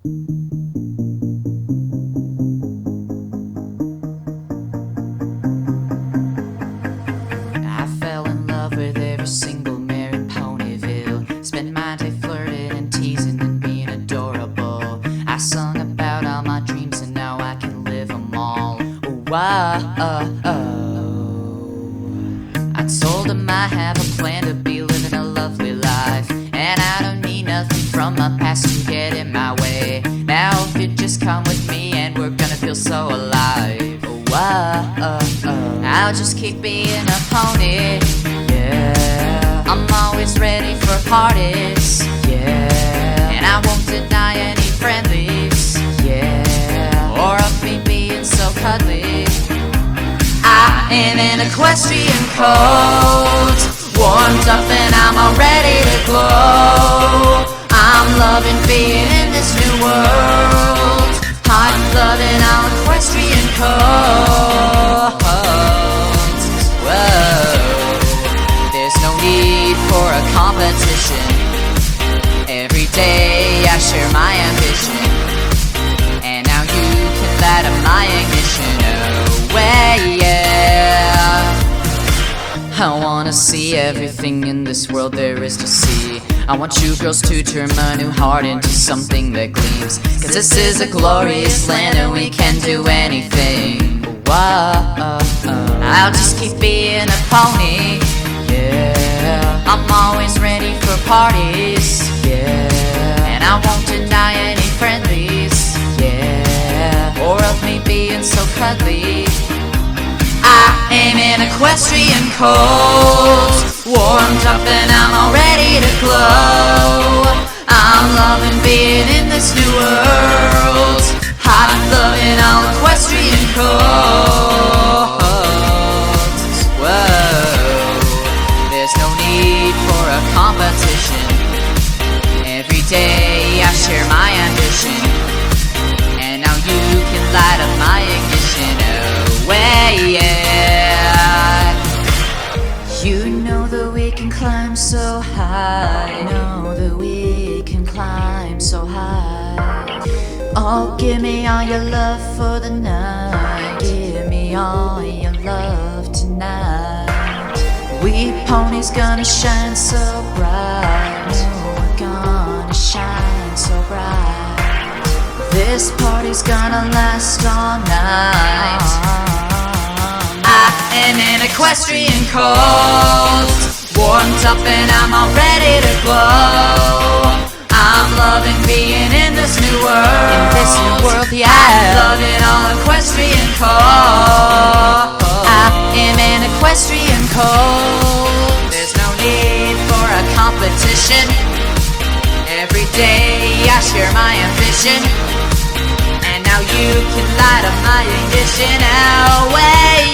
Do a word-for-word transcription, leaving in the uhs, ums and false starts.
I fell in love with every single mare in Ponyville. Spent my day flirting and teasing and being adorable. I sung about all my dreams and now I can live them all. Whoa, I told him I have a plan to be living a lovely life, and I don't need nothing from my past to get in my way. Now if you just come with me and we're gonna feel so alive. Whoa, I'll just keep being a pony, yeah. I'm always ready for parties, yeah. And I won't deny any friendlies, yeah. Or of me being so cuddly. I am an equestrian coat, warmed up and I'm all ready to glow. I'm loving being in this new world. I'm loving all equestrian coats. Whoa, there's no need for a competition. Every day I share my ambition, and now you can light up my ignition. Oh, way, yeah. I wanna see everything in this world there is to see. I want you girls to turn my new heart into something that gleams. Cause this is a glorious land and we can do anything. Whoa, I'll just keep being a pony, yeah. I'm always ready for parties, yeah. And I won't deny any friendlies, yeah. Or of me being so cuddly. I am an equestrian coat, warmed up and I'm all ready to glow. I'm loving being in this new world. I'm loving all equestrian coats. Whoa, there's no need for a competition. Every day I share my ambition, and now you can light up my ignition. Oh, way, yeah. You know that we can climb so high. Know that we can climb so high. Oh, give me all your love for the night. Give me all your love tonight. We ponies gonna shine so bright. No, we're gonna shine so bright. This party's gonna last all night. I am an equestrian coat, warmed up and I'm all ready to glow. I'm loving being in this new world. In this new world, yeah. I'm loving all equestrian coat. I am an equestrian coat. There's no need for a competition. Every day I share my ambition, and now you can light up my ignition. Away.